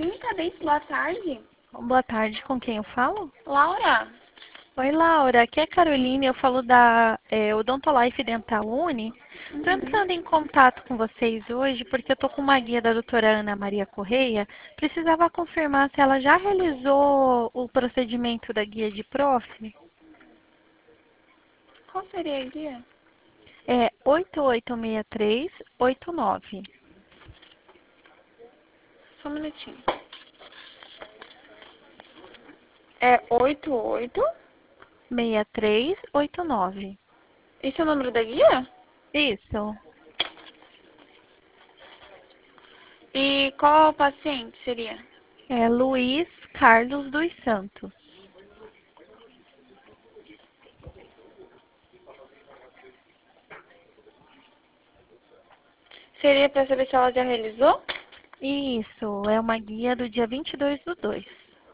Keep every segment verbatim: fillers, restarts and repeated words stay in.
Clínica Dente, boa tarde. Boa tarde, com quem eu falo? Laura, Oi, Laura, aqui é a Caroline, eu falo da é, Odontolife Dental Uni. Estou uhum. entrando em contato com vocês hoje porque eu estou com uma guia da doutora Ana Maria Correia. Precisava confirmar se ela já realizou o procedimento da guia de prof. Qual seria a guia? É oito oito seis três oito nove. Só um minutinho. É oito oito. seis três oito nove. Esse é o número da guia? Isso. E qual paciente seria? É Luiz Carlos dos Santos. Seria para saber se ela já realizou? Isso, é uma guia do dia vinte e dois do dois.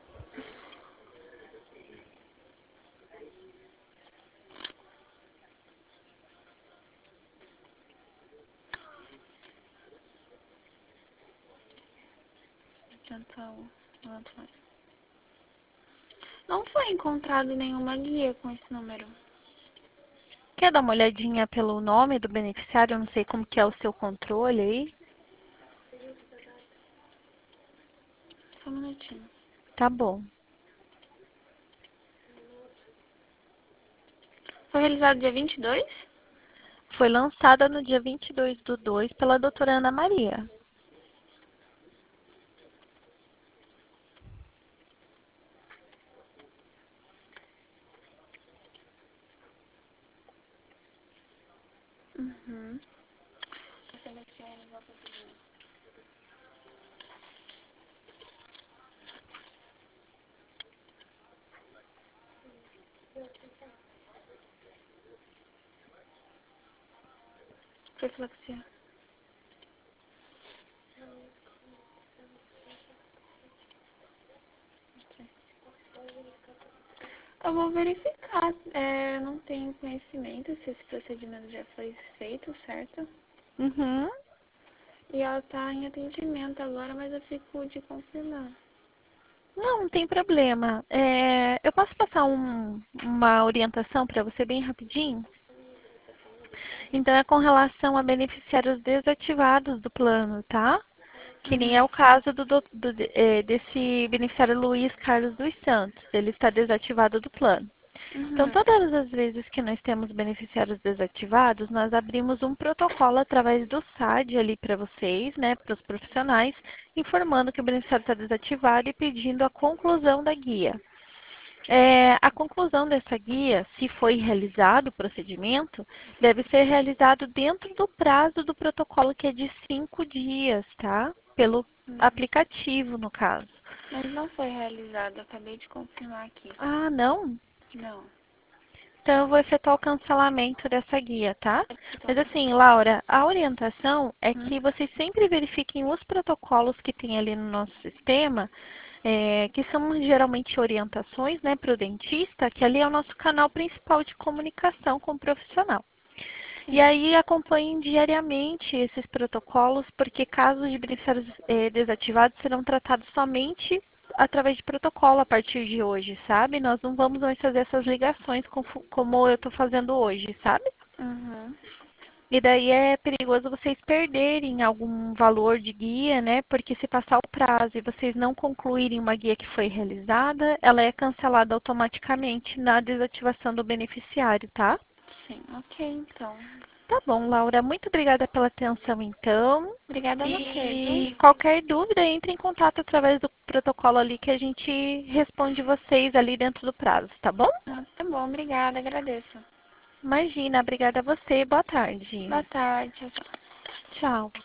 Dental, Dental. Não foi encontrado nenhuma guia com esse número. Quer dar uma olhadinha pelo nome do beneficiário? Eu não sei como que é o seu controle aí. Só um minutinho. Tá bom. Foi realizado dia vinte e dois? Foi lançada no dia vinte e dois do dois pela doutora Ana Maria. Uhum. Profilaxia. Eu vou verificar. É, eu não tenho conhecimento se esse procedimento já foi feito, certo? Uhum. E ela tá em atendimento agora, mas eu fico de confirmar. Não, não tem problema. É, eu posso passar um- uma orientação para você bem rapidinho? Então, é com relação a beneficiários desativados do plano, tá? Que nem é Uhum. o caso do, do- do- eh, desse beneficiário Luiz Carlos dos Santos. Ele está desativado do plano. Então, Uhum. todas as vezes que nós temos beneficiários desativados, nós abrimos um protocolo através do S A D ali para vocês, né, para os profissionais, informando que o beneficiário está desativado e pedindo a conclusão da guia. É, a conclusão dessa guia, se foi realizado o procedimento, deve ser realizado dentro do prazo do protocolo, que é de cinco dias, tá? Pelo Uhum. aplicativo, no caso. Mas não foi realizado, eu acabei de confirmar aqui. Ah, não? Não. Então, eu vou efetuar o cancelamento dessa guia, tá? Pode ser Mas qualquer- assim, Laura, a orientação é Uhum. que vocês sempre verifiquem os protocolos que tem ali no nosso sistema, é, que são geralmente orientações, né, para o dentista, que ali é o nosso canal principal de comunicação com o profissional. E Sim. aí acompanhem diariamente esses protocolos, porque casos de beneficiários eh, desativados serão tratados somente através de protocolo a partir de hoje, sabe? Nós não vamos mais fazer essas ligações confu- como eu estou fazendo hoje, sabe? Uhum. E daí é perigoso vocês perderem algum valor de guia, né? Porque se passar o prazo e vocês não concluírem uma guia que foi realizada, ela é cancelada automaticamente na desativação do beneficiário, tá? Sim, ok, então. Tá bom, Laura. Muito obrigada pela atenção, então. Obrigada a você, viu? E qualquer dúvida, entre em contato através do protocolo ali que a gente responde vocês ali dentro do prazo, tá bom? Ah, tá bom, obrigada, agradeço. Imagina, obrigada a você. Boa tarde. Boa tarde, tchau, tchau. Tchau.